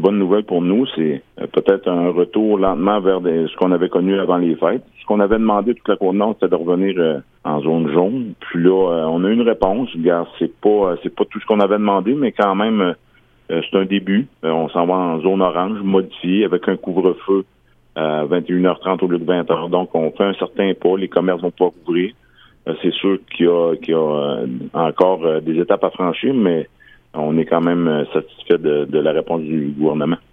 bonne nouvelle pour nous. C'est peut-être un retour lentement vers ce qu'on avait connu avant les fêtes. Ce qu'on avait demandé toute la Côte-Nord, c'était de revenir en zone jaune. Puis là, on a eu une réponse. Regarde, c'est pas tout ce qu'on avait demandé, mais quand même, c'est un début. On s'en va en zone orange, modifiée, avec un couvre-feu à 21h30 au lieu de 20h. Donc, on fait un certain pas. Les commerces vont pas rouvrir. C'est sûr qu'il y a encore des étapes à franchir, mais on est quand même satisfait de la réponse du gouvernement.